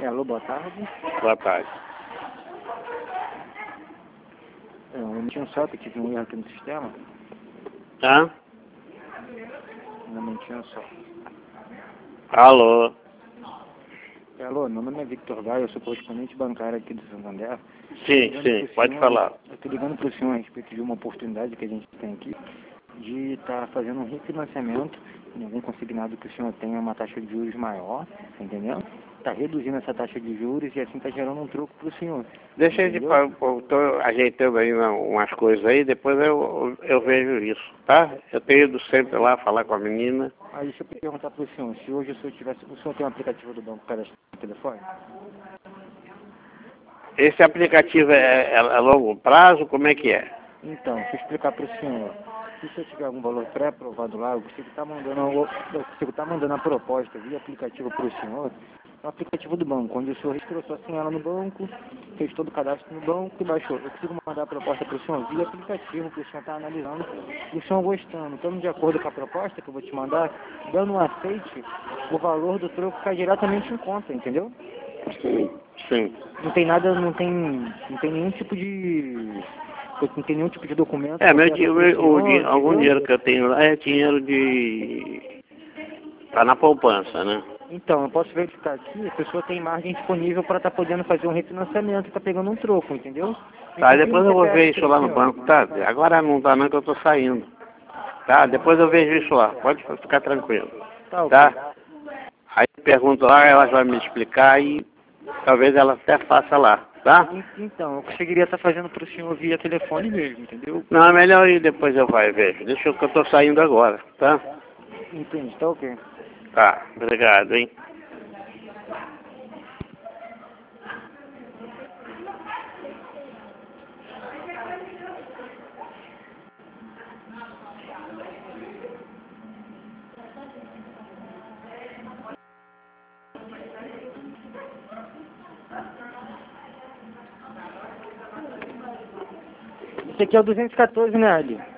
Alô, boa tarde. Boa tarde. Um momentinho só, que tive um erro aqui no sistema. Hã? Um momentinho só. Alô? Alô, meu nome é Victor Gaia, eu sou correspondente bancário aqui do Santander. Sim, pode falar. Eu estou ligando para o senhor a respeito de uma oportunidade que a gente tem aqui de estar fazendo um refinanciamento em algum consignado que o senhor tenha uma taxa de juros maior, tá entendendo? Está reduzindo essa taxa de juros e assim está gerando um troco para o senhor. Deixa eu estou ajeitando aí umas coisas aí, depois eu vejo isso, tá? Eu tenho ido sempre lá falar com a menina. Aí deixa eu perguntar para o senhor, se hoje o senhor tem um aplicativo do banco cadastrado no telefone? Esse aplicativo é longo prazo, como é que é? Então, deixa eu explicar para o senhor. Se o senhor tiver algum valor pré-aprovado lá, eu consigo estar mandando a proposta via aplicativo para o senhor, no aplicativo do banco, onde o senhor registrou sua senha no banco, fez todo o cadastro no banco e baixou. Eu consigo mandar a proposta para o senhor via aplicativo, para o senhor estar analisando e o senhor gostando. Estando de acordo com a proposta que eu vou te mandar, dando um aceite, o valor do troco cai diretamente em conta, entendeu? Sim. Não tem nada, não tem nenhum tipo de... Não tem nenhum tipo de documento. Algum dinheiro que eu tenho lá é dinheiro de... Tá na poupança, né? Então, eu posso verificar aqui, a pessoa tem margem disponível para estar podendo fazer um refinanciamento e tá pegando um troco, entendeu? Tá, depois eu vou ver isso lá no banco, tá? Agora não tá não que eu tô saindo. Tá, depois eu vejo isso lá, pode ficar tranquilo. Tá? Aí eu pergunto lá, ela vai me explicar e talvez ela até faça lá, tá? Então, eu conseguiria estar fazendo para o senhor via telefone mesmo, entendeu? Não, é melhor ir depois eu vai vejo. Deixa eu que eu tô saindo agora, tá? Entendi, tá ok. Tá, obrigado, hein? Esse aqui é o 214, né, Ali?